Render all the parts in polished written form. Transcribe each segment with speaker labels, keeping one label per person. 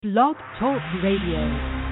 Speaker 1: Blog Talk Radio.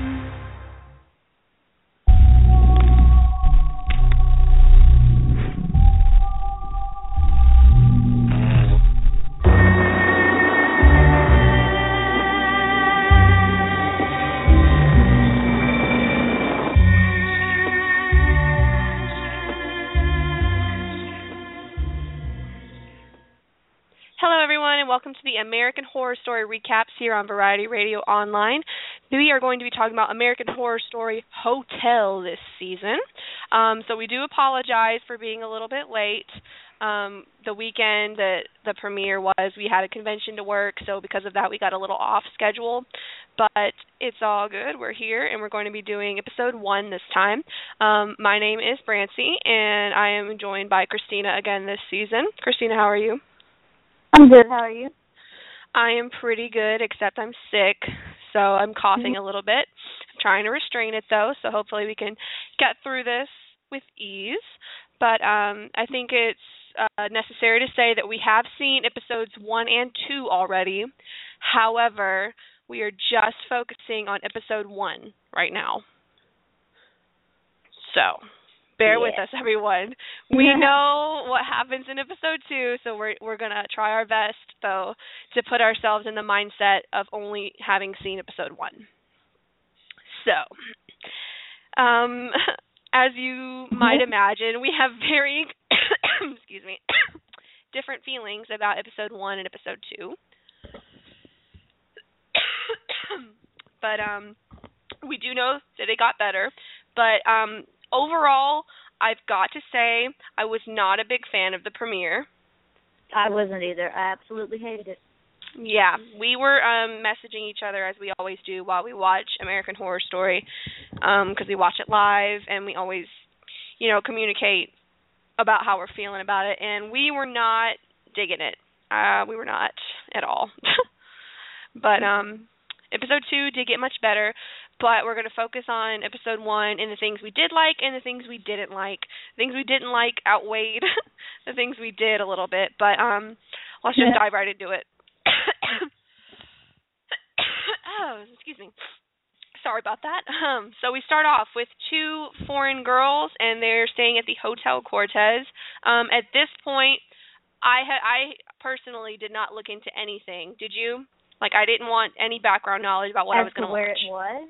Speaker 2: Welcome to the American Horror Story recaps here on Variety Radio Online. We are going to be talking about American Horror Story Hotel this season. So we do apologize for being a little bit late. The weekend that the premiere was, we had a convention to work, so because of that we got a little off schedule. But it's all good. We're here, and we're going to be doing episode 1 this time. My name is Brancy, and I am joined by Christina again this season. Christina, how are you?
Speaker 3: I'm good. How are you?
Speaker 2: I am pretty good, except I'm sick, so I'm coughing a little bit. I'm trying to restrain it, though, so hopefully we can get through this with ease. But I think it's necessary to say that we have seen episodes 1 and 2 already. However, we are just focusing on episode 1 right now. So bear with us, everyone. We know what happens in episode 2, so we're going to try our best, though, to put ourselves in the mindset of only having seen episode 1. So, as you might imagine, we have very, different feelings about episode 1 and episode 2. But we do know that it got better. But overall, I've got to say I was not a big fan of the premiere.
Speaker 3: I wasn't either. I absolutely hated it.
Speaker 2: Yeah, we were messaging each other as we always do while we watch American Horror Story, because we watch it live and we always, communicate about how we're feeling about it. And we were not digging it. We were not at all. But episode 2 did get much better. But we're going to focus on episode 1 and the things we did like and the things we didn't like. The things we didn't like outweighed the things we did a little bit. But let's just dive right into it. Oh, excuse me. Sorry about that. So we start off with 2 foreign girls, and they're staying at the Hotel Cortez. At this point, I personally did not look into anything. Did you? I didn't want any background knowledge about what I was going to watch.
Speaker 3: Where it was?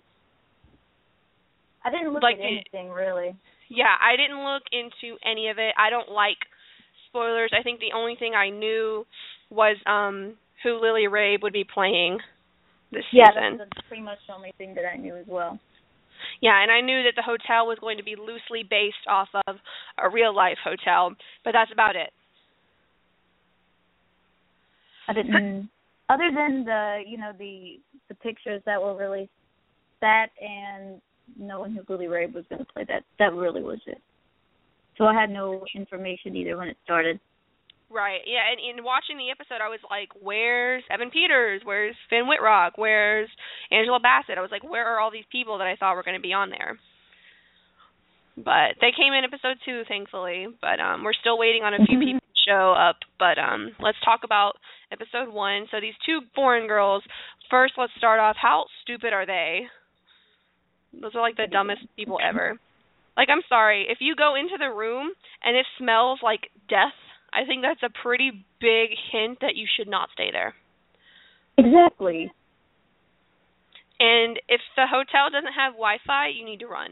Speaker 3: I didn't look at anything, really.
Speaker 2: Yeah, I didn't look into any of it. I don't like spoilers. I think the only thing I knew was who Lily Rabe would be playing this season.
Speaker 3: Yeah, that's pretty much the only thing that I knew as well.
Speaker 2: Yeah, and I knew that the hotel was going to be loosely based off of a real-life hotel, but that's about it.
Speaker 3: I didn't... Other than the pictures that were released, that and knowing who Lily Rabe was going to play, that really was it. So I had no information either when it started.
Speaker 2: Right, yeah, and in watching the episode, I was like, where's Evan Peters? Where's Finn Wittrock? Where's Angela Bassett? I was like, where are all these people that I thought were going to be on there? But they came in episode 2, thankfully, but we're still waiting on a few people to show up. But let's talk about episode 1. So these 2 foreign girls, first let's start off, how stupid are they? Those are the dumbest people ever. I'm sorry, if you go into the room and it smells like death, I think that's a pretty big hint that you should not stay there.
Speaker 3: Exactly.
Speaker 2: And if the hotel doesn't have Wi-Fi, you need to run.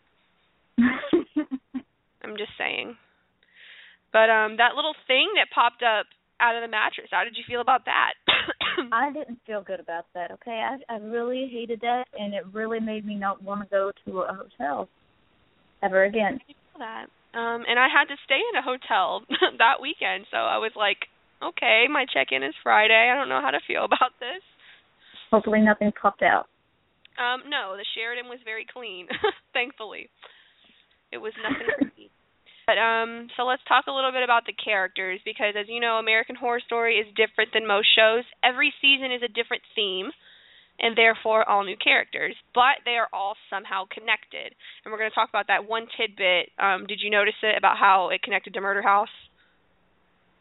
Speaker 2: I'm just saying. But that little thing that popped up out of the mattress, how did you feel about that?
Speaker 3: I didn't feel good about that, okay? I really hated that, and it really made me not want to go to a hotel ever again.
Speaker 2: I feel that. And I had to stay in a hotel that weekend, so I was like, okay, my check-in is Friday. I don't know how to feel about this.
Speaker 3: Hopefully nothing popped out.
Speaker 2: No, the Sheraton was very clean, thankfully. It was nothing creepy. But so let's talk a little bit about the characters, because as you know, American Horror Story is different than most shows. Every season is a different theme, and therefore all new characters, but they are all somehow connected. And we're going to talk about that one tidbit. Did you notice it about how it connected to Murder House?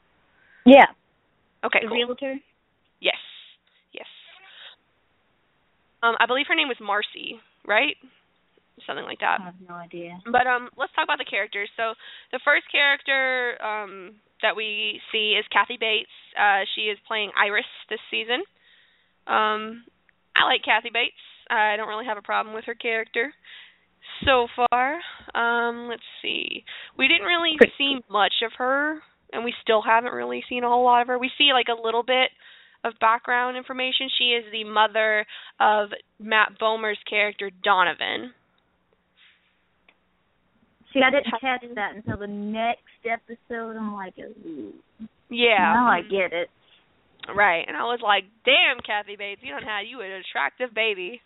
Speaker 3: Yeah.
Speaker 2: Okay,
Speaker 3: the
Speaker 2: cool.
Speaker 3: realtor?
Speaker 2: Yes. I believe her name was Marcy, right? Something like that.
Speaker 3: I have no idea.
Speaker 2: But let's talk about the characters. So the first character that we see is Kathy Bates. She is playing Iris this season. I like Kathy Bates. I don't really have a problem with her character so far. Let's see. We didn't really see much of her, and we still haven't really seen a whole lot of her. We see like a little bit of background information. She is the mother of Matt Bomer's character, Donovan.
Speaker 3: See, I didn't catch that until the next episode. I'm like, ooh.
Speaker 2: Yeah.
Speaker 3: Now I get it.
Speaker 2: Right. And I was like, damn, Kathy Bates, you don't have you an attractive baby.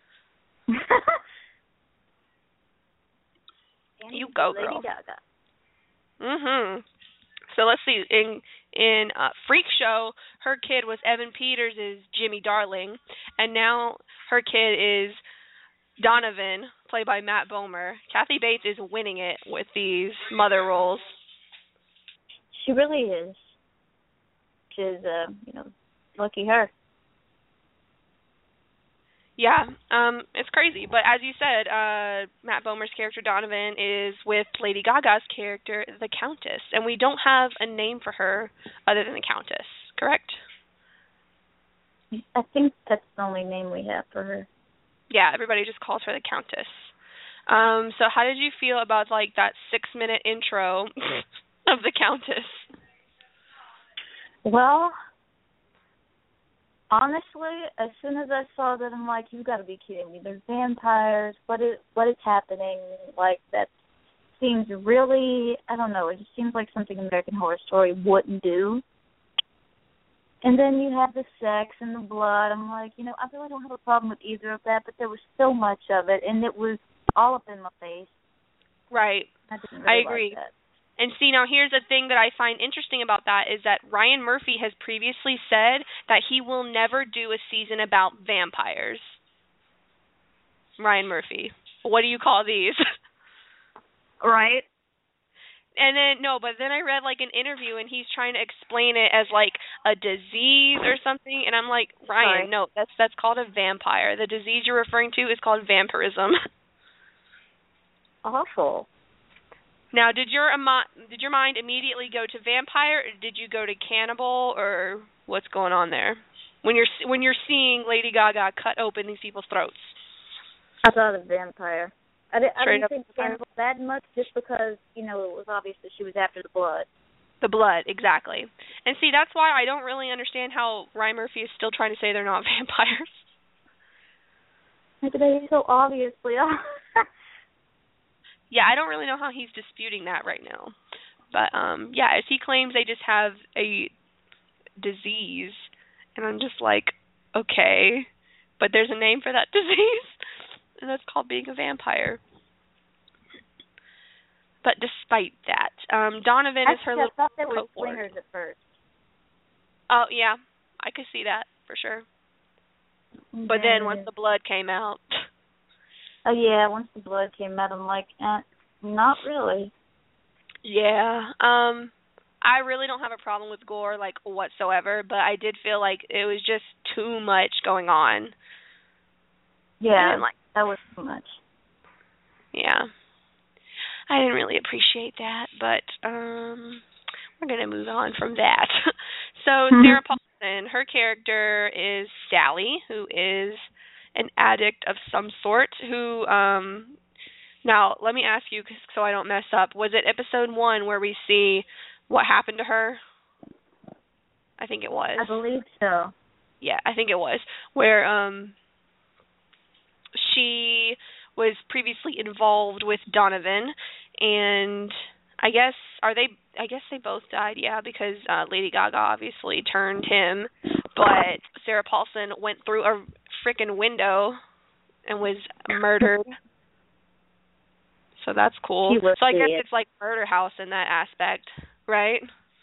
Speaker 2: You go, girl.
Speaker 3: Lady Gaga.
Speaker 2: Mhm. So let's see. In Freak Show, her kid was Evan Peters' Jimmy Darling, and now her kid is Donovan, played by Matt Bomer. Kathy Bates is winning it with these mother roles.
Speaker 3: She really is. She's, lucky her.
Speaker 2: Yeah, it's crazy. But as you said, Matt Bomer's character Donovan is with Lady Gaga's character, the Countess, and we don't have a name for her other than the Countess, correct?
Speaker 3: I think that's the only name we have for her.
Speaker 2: Yeah, everybody just calls her the Countess. So how did you feel about like that 6-minute intro of the Countess?
Speaker 3: Well, honestly, as soon as I saw that, I'm like, you got to be kidding me. There's vampires. What is happening? Like, that seems really, I don't know, it just seems like something American Horror Story wouldn't do. And then you have the sex and the blood. I'm like, I really don't have a problem with either of that, but there was so much of it, and it was all up in my face.
Speaker 2: Right. I agree.
Speaker 3: Like that.
Speaker 2: And see, now here's the thing that I find interesting about that is that Ryan Murphy has previously said that he will never do a season about vampires. Ryan Murphy. What do you call these?
Speaker 3: Right.
Speaker 2: And then I read like an interview and he's trying to explain it as like a disease or something, and I'm like, Ryan, no, that's called a vampire. The disease you're referring to is called vampirism.
Speaker 3: Awful.
Speaker 2: Now, did your mind immediately go to vampire, or did you go to cannibal, or what's going on there? When you're seeing Lady Gaga cut open these people's throats.
Speaker 3: I thought of vampire. I didn't think cannibal that much, just because it was obvious that she was after the blood.
Speaker 2: The blood, exactly. And see, that's why I don't really understand how Ryan Murphy is still trying to say they're not vampires.
Speaker 3: They so obviously are.
Speaker 2: Yeah, I don't really know how he's disputing that right now. But, yeah, as he claims they just have a disease, and I'm just like, okay, but there's a name for that disease, and that's called being a vampire. But despite that, Donovan is her little
Speaker 3: I thought they were
Speaker 2: cohort.
Speaker 3: swingers at first.
Speaker 2: Oh, yeah, I could see that, for sure. But then once the blood came out...
Speaker 3: Oh, yeah, once the blood came out, I'm like, not really.
Speaker 2: Yeah, I really don't have a problem with gore, like, whatsoever, but I did feel like it was just too much going on.
Speaker 3: Yeah, that was too much.
Speaker 2: Yeah. I didn't really appreciate that, but we're going to move on from that. So, Sarah Paulson, her character is Sally, who is an addict of some sort who, now, let me ask you, so I don't mess up, was it episode 1 where we see what happened to her? I think it was.
Speaker 3: I believe so.
Speaker 2: Yeah, I think it was, where she was previously involved with Donovan, and I guess they both died, yeah, because Lady Gaga obviously turned him, but Sarah Paulson went through a freaking window and was murdered. So that's cool. So I guess it's like Murder House in that aspect, right?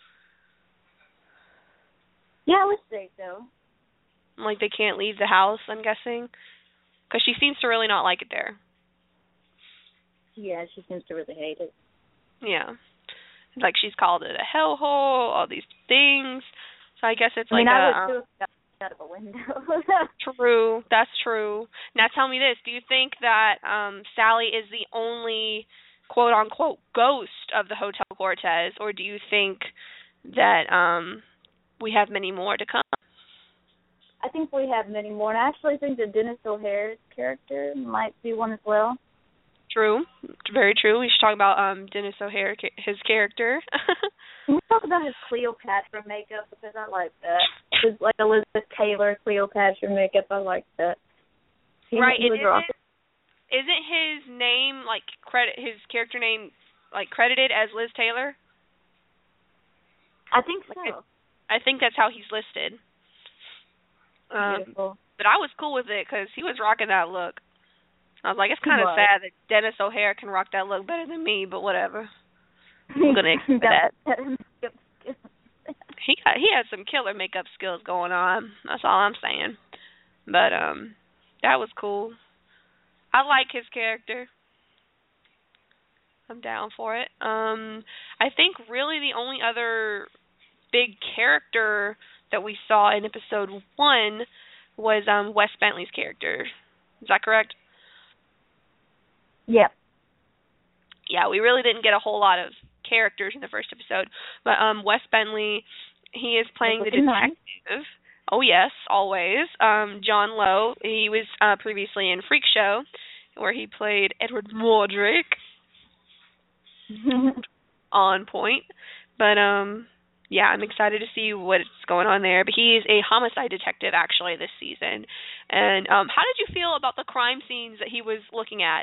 Speaker 3: Yeah, I would say so.
Speaker 2: Like they can't leave the house, I'm guessing, because she seems to really not like it there.
Speaker 3: Yeah, she seems to really hate it.
Speaker 2: Yeah. Like she's called it a hellhole, all these things. So I guess it's like
Speaker 3: I would too. out of a window.
Speaker 2: True. That's true. Now tell me this. Do you think that Sally is the only quote-unquote ghost of the Hotel Cortez, or do you think that we have many more to come?
Speaker 3: I think we have many more, and I actually think that Dennis O'Hare's character might be one as well.
Speaker 2: True. Very true. We should talk about Dennis O'Hare, his character.
Speaker 3: Can we talk about his Cleopatra makeup, because I like that. It's like Elizabeth Taylor Cleopatra makeup. I like that.
Speaker 2: Right. Isn't his name, like, his character name, like, credited as Liz Taylor?
Speaker 3: I think so.
Speaker 2: I think that's how he's listed.
Speaker 3: Beautiful.
Speaker 2: But I was cool with it because he was rocking that look. I was like, it's kind of sad that Dennis O'Hare can rock that look better than me, but whatever. I'm gonna accept that. He had some killer makeup skills going on. That's all I'm saying. But that was cool. I like his character. I'm down for it. I think really the only other big character that we saw in episode 1 was Wes Bentley's character. Is that correct?
Speaker 3: Yep.
Speaker 2: Yeah, we really didn't get a whole lot of characters in the first episode, but Wes Bentley, he is playing the detective. Oh yes, always. John Lowe, he was previously in Freak Show, where he played Edward Mordrake. On point. But yeah, I'm excited to see what's going on there. But he is a homicide detective actually this season. And how did you feel about the crime scenes that he was looking at?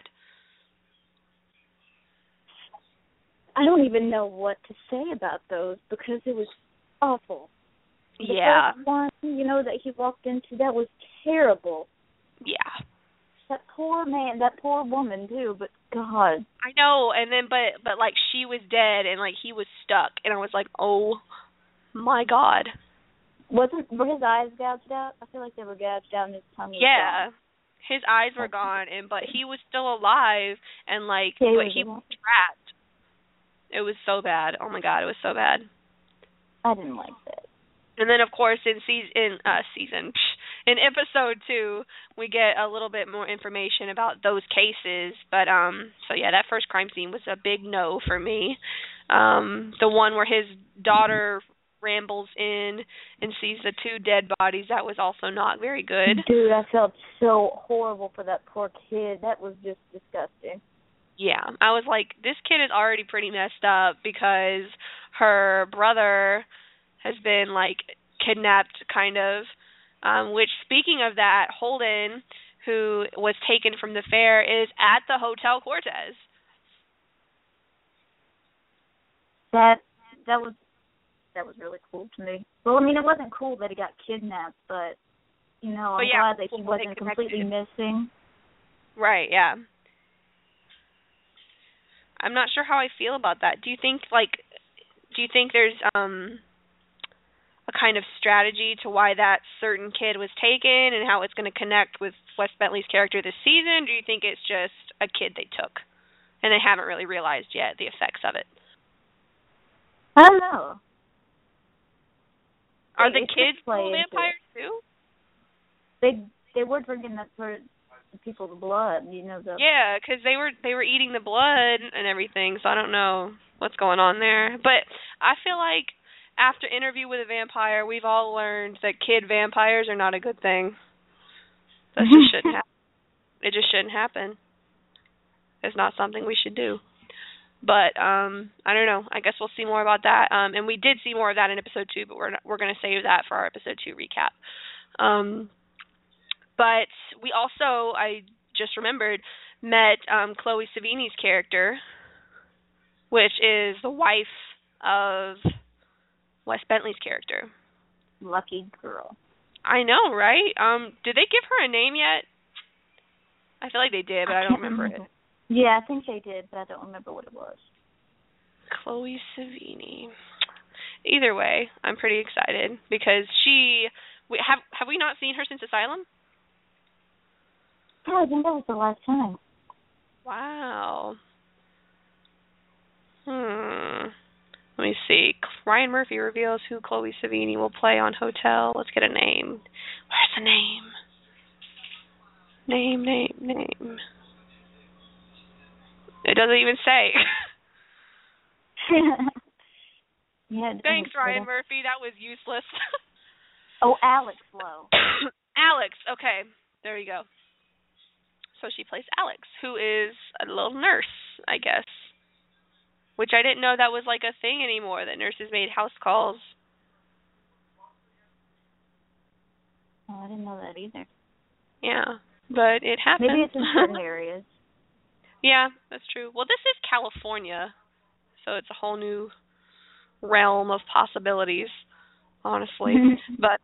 Speaker 3: I don't even know what to say about those because it was awful. The first one, that he walked into, that was terrible.
Speaker 2: Yeah.
Speaker 3: That poor man, that poor woman too, but God.
Speaker 2: I know, and then but like she was dead and like he was stuck and I was like, "Oh my God."
Speaker 3: Were his eyes gouged out? I feel like they were gouged out and his tongue was
Speaker 2: gone.
Speaker 3: Yeah.
Speaker 2: His eyes were gone but he was still alive and like
Speaker 3: he
Speaker 2: was trapped. It was so bad. Oh my God, it was so bad.
Speaker 3: I didn't like that. And
Speaker 2: then of course in episode 2 we get a little bit more information about those cases. But so yeah, that first crime scene was a big no for me. The one where his daughter rambles in and sees the 2 dead bodies, that was also not very good.
Speaker 3: Dude, I felt so horrible for that poor kid. That was just disgusting.
Speaker 2: Yeah, I was like, this kid is already pretty messed up because her brother has been, like, kidnapped, kind of. Which, speaking of that, Holden, who was taken from the fair, is at the Hotel Cortez.
Speaker 3: That was really cool to me. Well, I mean, it wasn't cool that he got kidnapped, but, I'm glad that he wasn't completely missing.
Speaker 2: Right, yeah. I'm not sure how I feel about that. Do you think there's a kind of strategy to why that certain kid was taken and how it's going to connect with Wes Bentley's character this season? Or do you think it's just a kid they took and they haven't really realized yet the effects of it?
Speaker 3: I don't know.
Speaker 2: Are the kids full vampires too?
Speaker 3: They were drinking that for the people's blood,
Speaker 2: Yeah, because they were eating the blood and everything, so I don't know what's going on there. But I feel like after Interview with a Vampire, we've all learned that kid vampires are not a good thing. That just shouldn't happen. It just shouldn't happen. It's not something we should do. But I don't know. I guess we'll see more about that. And we did see more of that in episode 2, but we're going to save that for our episode 2 recap. But we also, I just remembered, met Chloe Savini's character, which is the wife of Wes Bentley's character.
Speaker 3: Lucky girl.
Speaker 2: I know, right? Did they give her a name yet? I feel like they did, but I don't remember it.
Speaker 3: Yeah, I think they did, but I don't remember what it was.
Speaker 2: Chloe Savini. Either way, I'm pretty excited because have we not seen her since Asylum?
Speaker 3: Oh, I think that was the last time.
Speaker 2: Wow. Let me see. Ryan Murphy reveals who Chloe Sevigny will play on Hotel. Let's get a name. Where's the name? Name. It doesn't even say.
Speaker 3: Yeah.
Speaker 2: Thanks, Ryan Murphy. That was useless.
Speaker 3: Oh, Alex Lowe.
Speaker 2: Alex. Okay. There you go. So she plays Alex, who is a little nurse, I guess. Which I didn't know that was like a thing anymore, that nurses made house calls.
Speaker 3: Oh, I didn't know that either.
Speaker 2: Yeah, but it happens.
Speaker 3: Maybe it's in certain areas.
Speaker 2: Yeah, that's true. Well, this is California, so it's a whole new realm of possibilities, honestly. But,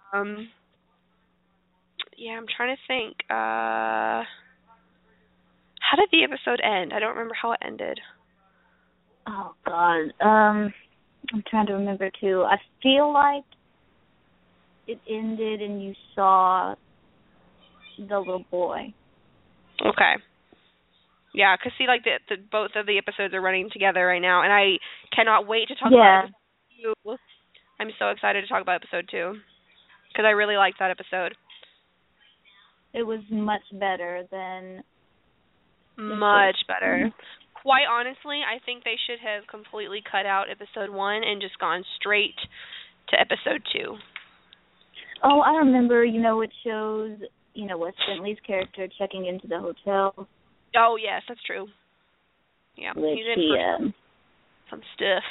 Speaker 2: yeah, I'm trying to think. How did the episode end? I don't remember how it ended.
Speaker 3: Oh, God. I'm trying to remember, too. I feel like it ended and you saw the little boy.
Speaker 2: Okay. Yeah, because see, like, the both of the episodes are running together right now, and I cannot wait to talk about episode 2. I'm so excited to talk about episode 2, because I really liked that episode.
Speaker 3: It was much better than...
Speaker 2: Much better. Quite honestly, I think they should have completely cut out episode 1 and just gone straight to episode 2.
Speaker 3: Oh, I remember, it shows, Wes Bentley's character checking into the hotel.
Speaker 2: Oh, yes, that's true. Yeah,
Speaker 3: Which
Speaker 2: he's in for some stuff.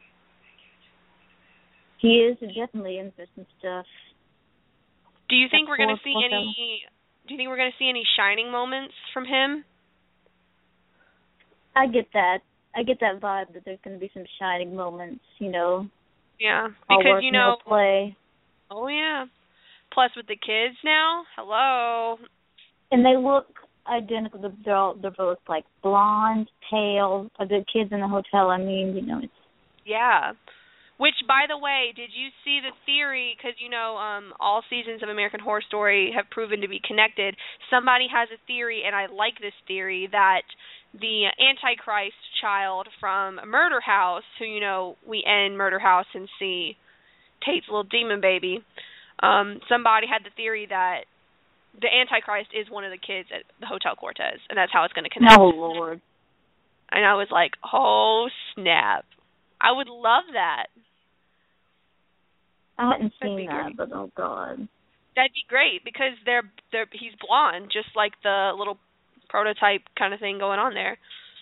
Speaker 3: He is definitely in for some stuff.
Speaker 2: Do you think we're going to see any... Do you think we're going to see any shining moments from him?
Speaker 3: I get that. I get that vibe that there's going to be some shining moments,
Speaker 2: Yeah, because,
Speaker 3: play.
Speaker 2: Oh, yeah. Plus, with the kids now, hello.
Speaker 3: And they look identical. They're both, like, blonde, pale. The kids in the hotel, it's...
Speaker 2: Yeah. Which, by the way, did you see the theory? Because, all seasons of American Horror Story have proven to be connected. Somebody has a theory, and I like this theory, that the Antichrist child from Murder House, who, we end Murder House and see Tate's little demon baby, somebody had the theory that the Antichrist is one of the kids at the Hotel Cortez, and that's how it's going to connect.
Speaker 3: Oh, Lord.
Speaker 2: And I was like, oh, snap. I would love that.
Speaker 3: I hadn't seen that, but oh, God.
Speaker 2: That'd be great, because he's blonde, just like the little prototype kind of thing going on there.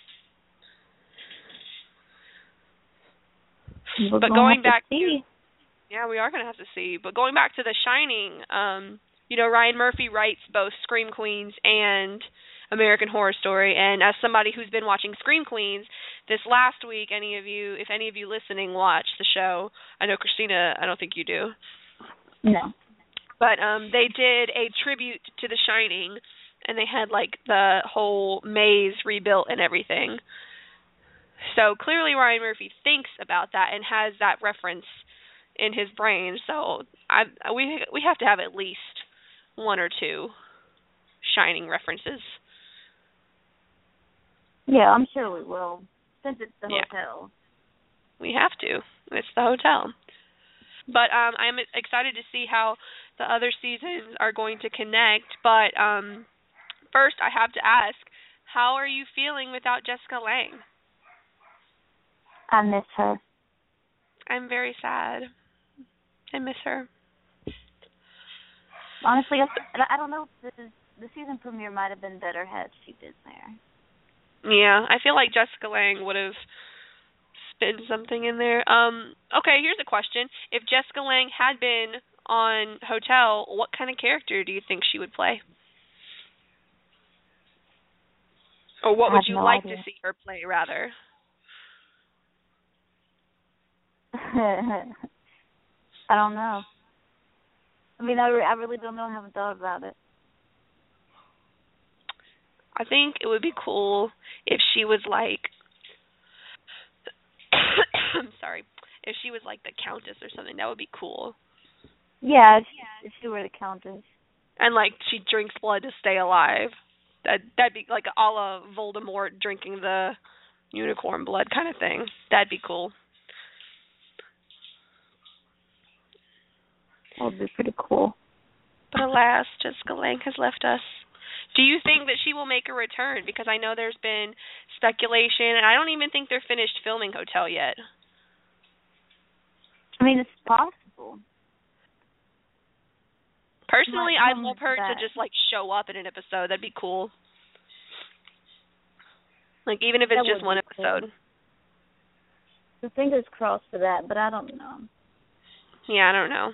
Speaker 2: But going back to... Yeah, we are going to have to see. But going back to The Shining, Ryan Murphy writes both Scream Queens and American Horror Story. And as somebody who's been watching Scream Queens, this last week, if any of you listening watched the show, I know Christina, I don't think you do.
Speaker 3: No.
Speaker 2: But they did a tribute to The Shining, and they had, like, the whole maze rebuilt and everything. So clearly Ryan Murphy thinks about that and has that reference in his brain. So we have to have at least one or two Shining references.
Speaker 3: Yeah, I'm sure we will, since it's the hotel.
Speaker 2: We have to. It's the hotel. But I'm excited to see how the other seasons are going to connect. But first, I have to ask, how are you feeling without Jessica Lange?
Speaker 3: I miss her.
Speaker 2: I'm very sad. I miss her.
Speaker 3: Honestly, I don't know if the season premiere might have been better had she been there.
Speaker 2: Yeah, I feel like Jessica Lange would have spin something in there. Okay, here's a question. If Jessica Lange had been on Hotel, what kind of character do you think she would play? Or what would you like to see her play, rather?
Speaker 3: I don't know. I mean, I really don't know. I haven't thought about it.
Speaker 2: I think it would be cool if she was like... I'm sorry. If she was like the Countess or something, that would be cool.
Speaker 3: Yeah, if she were the Countess.
Speaker 2: And like she drinks blood to stay alive. That'd be like a la Voldemort drinking the unicorn blood kind of thing. That'd be cool.
Speaker 3: That would be pretty cool.
Speaker 2: But alas, Jessica Lange has left us. Do you think that she will make a return? Because I know there's been speculation, and I don't even think they're finished filming Hotel yet.
Speaker 3: I mean, it's possible.
Speaker 2: Personally, I'd love her to just, like, show up in an episode. That'd be cool. Like, even if it's just one episode.
Speaker 3: Cool. The fingers crossed for that, but I don't know.
Speaker 2: Yeah, I don't know.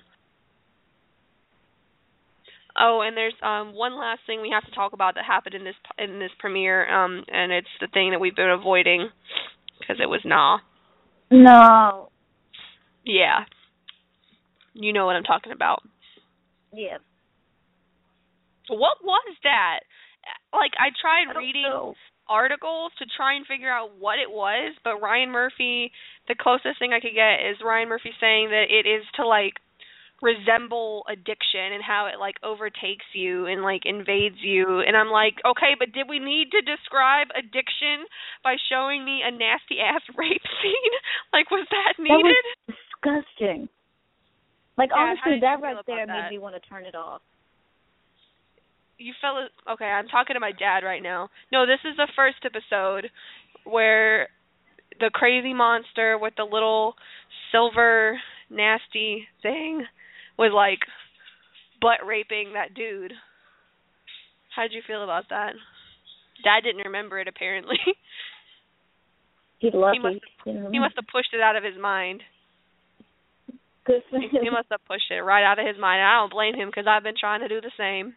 Speaker 2: Oh, and there's one last thing we have to talk about that happened in this premiere, and it's the thing that we've been avoiding because it was nah.
Speaker 3: No.
Speaker 2: Yeah. You know what I'm talking about.
Speaker 3: Yeah.
Speaker 2: What was that? Like, I tried reading articles to try and figure out what it was, but Ryan Murphy, the closest thing I could get is Ryan Murphy saying that it is to, like, resemble addiction and how it, like, overtakes you and, like, invades you. And I'm like, okay, but did we need to describe addiction by showing me a nasty-ass rape scene? Like, was that needed?
Speaker 3: That was disgusting. Like,
Speaker 2: yeah,
Speaker 3: honestly, that right there made me want to turn it off.
Speaker 2: You fellas, okay, I'm talking to my dad right now. No, this is the first episode where the crazy monster with the little silver nasty thing was, like, butt raping that dude. How'd you feel about that? Dad didn't remember it, apparently.
Speaker 3: He's lucky.
Speaker 2: He must have pushed it out of his mind.
Speaker 3: Good for him.
Speaker 2: He must have pushed it right out of his mind. I don't blame him because I've been trying to do the same.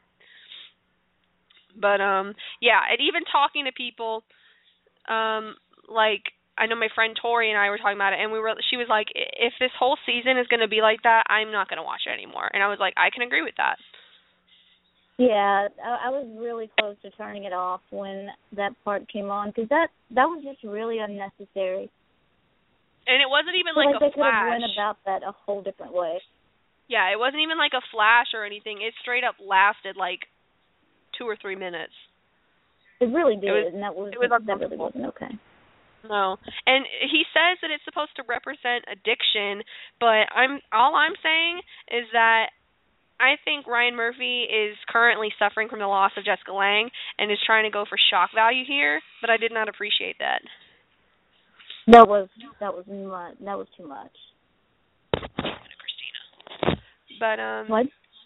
Speaker 2: But, yeah, and even talking to people, like, I know my friend Tori and I were talking about it, and she was like, if this whole season is going to be like that, I'm not going to watch it anymore. And I was like, I can agree with that.
Speaker 3: Yeah, I was really close to turning it off when that part came on, because that was just really unnecessary.
Speaker 2: And it wasn't even like a
Speaker 3: they
Speaker 2: flash.
Speaker 3: Could have went about that a whole different way.
Speaker 2: Yeah, it wasn't even like a flash or anything. It straight up lasted like 2 or 3 minutes.
Speaker 3: It really did, and that really wasn't okay.
Speaker 2: No, and he says that it's supposed to represent addiction, but all I'm saying is that I think Ryan Murphy is currently suffering from the loss of Jessica Lange and is trying to go for shock value here, but I did not appreciate that.
Speaker 3: That was too much.
Speaker 2: Christina. But
Speaker 3: what?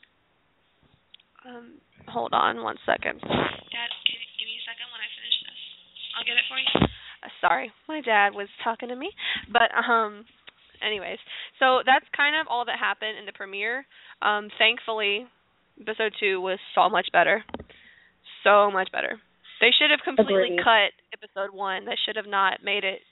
Speaker 2: Hold on 1 second. Dad, can you give me a second when I finish this? I'll get it for you. Sorry, my dad was talking to me. But anyways, so that's kind of all that happened in the premiere. Thankfully, episode 2 was so much better. So much better. They should have completely cut episode 1. They should have not made it.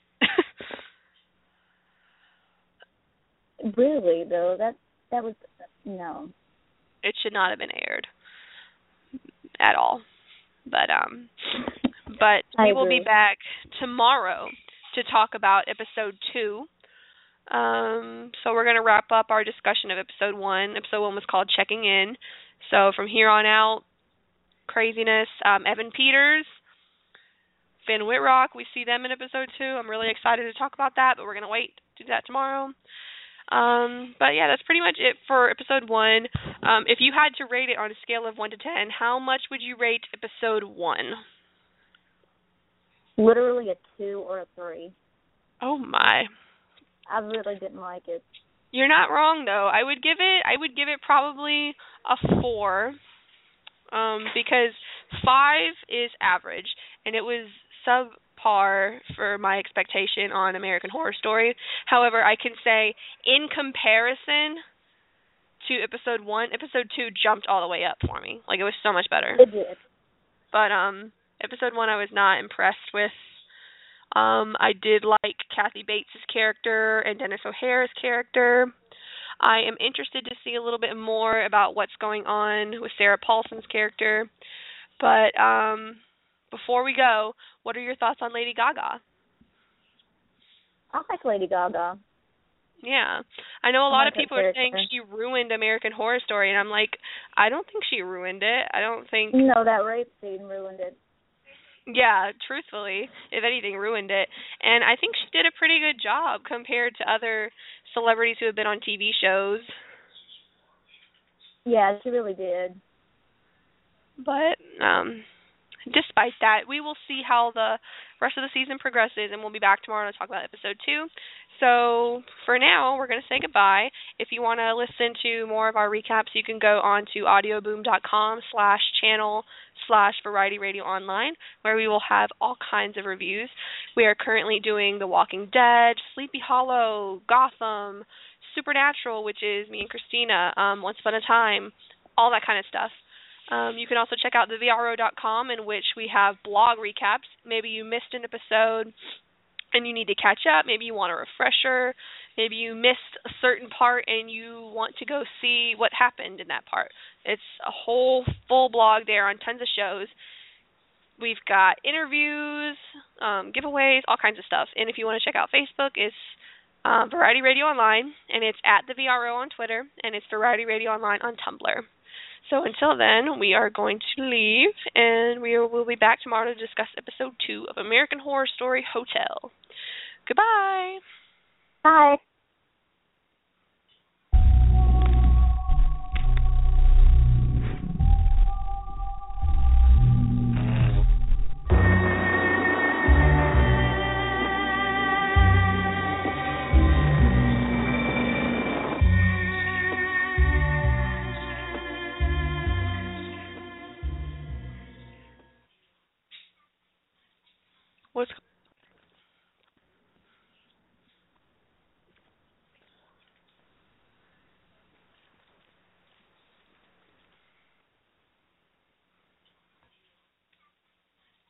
Speaker 3: Really, though, that was no.
Speaker 2: It should not have been aired at all. But we will be back tomorrow to talk about episode 2. So we're going to wrap up our discussion of episode 1. Episode 1 was called Checking In. So from here on out, craziness. Evan Peters, Finn Wittrock, we see them in episode 2. I'm really excited to talk about that, but we're going to wait to do that tomorrow. But yeah, that's pretty much it for episode 1. If you had to rate it on a scale of 1 to 10, how much would you rate episode 1?
Speaker 3: Literally a 2 or a 3.
Speaker 2: Oh my.
Speaker 3: I really didn't like it.
Speaker 2: You're not wrong though. I would give it probably a 4. Because 5 is average and it was subpar for my expectation on American Horror Story. However, I can say in comparison to episode 1, episode 2 jumped all the way up for me. Like, it was so much better.
Speaker 3: It did.
Speaker 2: But episode 1 I was not impressed with. I did like Kathy Bates' character and Dennis O'Hare's character. I am interested to see a little bit more about what's going on with Sarah Paulson's character. But before we go, what are your thoughts on Lady Gaga?
Speaker 3: I like Lady Gaga.
Speaker 2: Yeah. I know a lot of people are saying
Speaker 3: character.
Speaker 2: she ruined American Horror Story, and I'm like, I don't think she ruined it. I don't think...
Speaker 3: No, that rape scene ruined it.
Speaker 2: Yeah, truthfully, if anything, ruined it. And I think she did a pretty good job compared to other celebrities who have been on TV shows.
Speaker 3: Yeah, she really did.
Speaker 2: But despite that, we will see how the rest of the season progresses, and we'll be back tomorrow to talk about episode 2. So for now, we're going to say goodbye. If you want to listen to more of our recaps, you can go on to audioboom.com/channel/Variety Radio Online, where we will have all kinds of reviews. We are currently doing The Walking Dead, Sleepy Hollow, Gotham, Supernatural, which is me and Christina, Once Upon a Time, all that kind of stuff. You can also check out thevro.com, in which we have blog recaps. Maybe you missed an episode and you need to catch up. Maybe you want a refresher. Maybe you missed a certain part and you want to go see what happened in that part. It's a whole full blog there on tons of shows. We've got interviews, giveaways, all kinds of stuff. And if you want to check out Facebook, it's Variety Radio Online, and it's at the VRO on Twitter, and it's Variety Radio Online on Tumblr. So until then, we are going to leave, and we'll be back tomorrow to discuss episode 2 of American Horror Story Hotel. Goodbye.
Speaker 3: Bye.